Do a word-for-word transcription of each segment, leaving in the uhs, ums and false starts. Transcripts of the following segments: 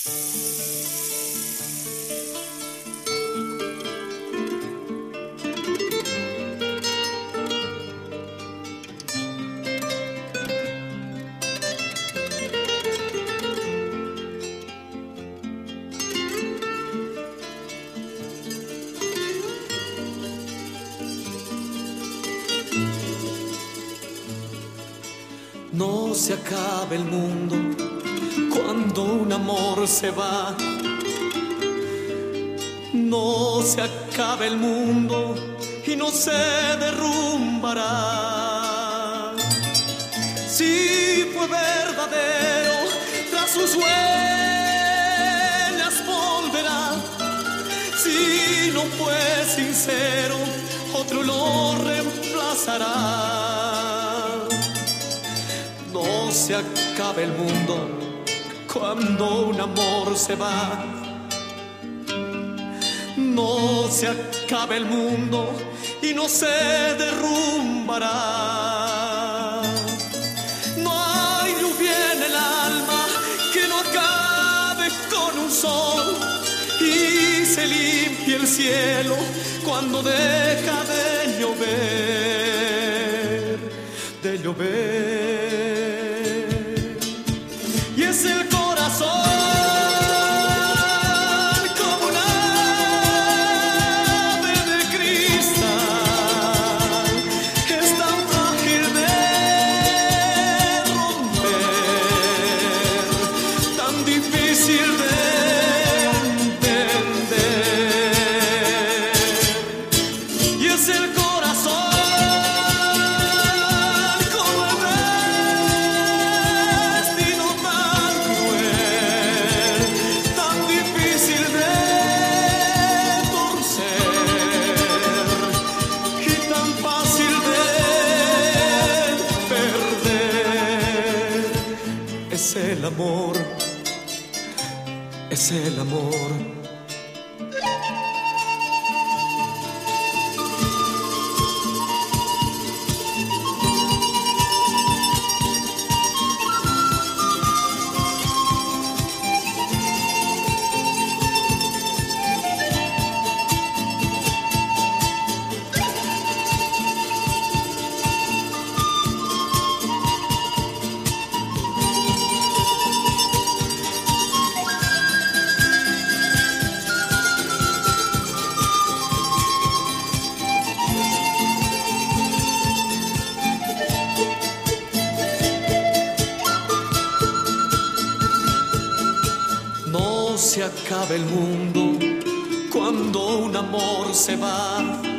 No se acaba el mundo cuando un amor se va. No se acaba el mundo y no se derrumbará. Si fue verdadero, tras sus huellas volverá. Si no fue sincero, otro lo reemplazará. No se acaba el mundo cuando un amor se va. No se acaba el mundo y no se derrumbará. No hay lluvia en el alma que no acabe con un sol, y se limpia el cielo cuando deja de llover, de llover. Y es el corazón como un ave de cristal, es tan frágil de romper, tan difícil de entender. Y es el corazón es el amor, es el amor. No se acaba el mundo cuando un amor se va.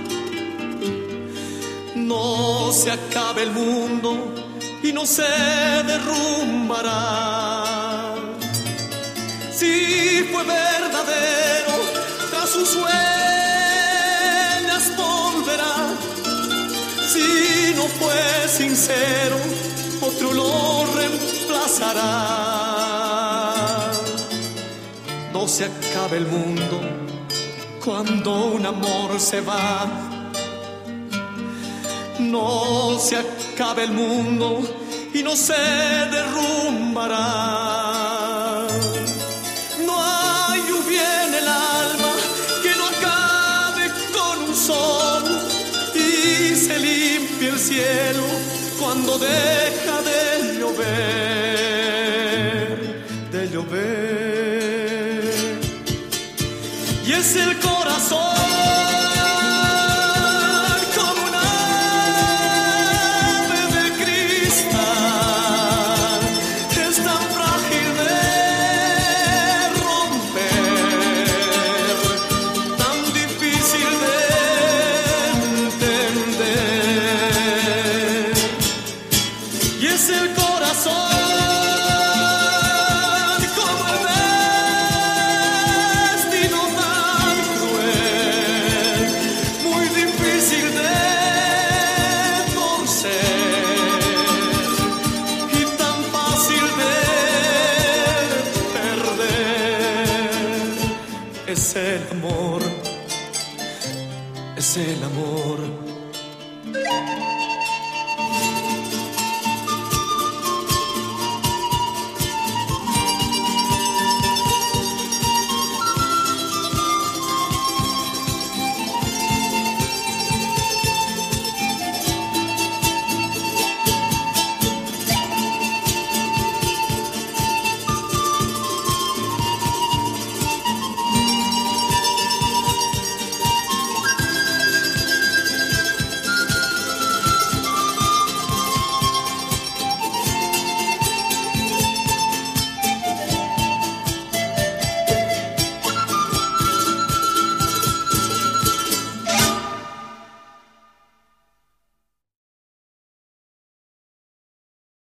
No se acaba el mundo y no se derrumbará. Si fue verdadero, tras sus huellas volverá. Si no fue sincero, otro lo reemplazará. No se acaba el mundo cuando un amor se va. No se acaba el mundo y no se derrumbará. No hay lluvia en el alma que no acabe con un sol, y se limpia el cielo cuando deja de llover, de llover. Y es el corazón como un ave de cristal, es tan frágil de romper, tan difícil de entender. Y es el corazón es el amor, es el amor.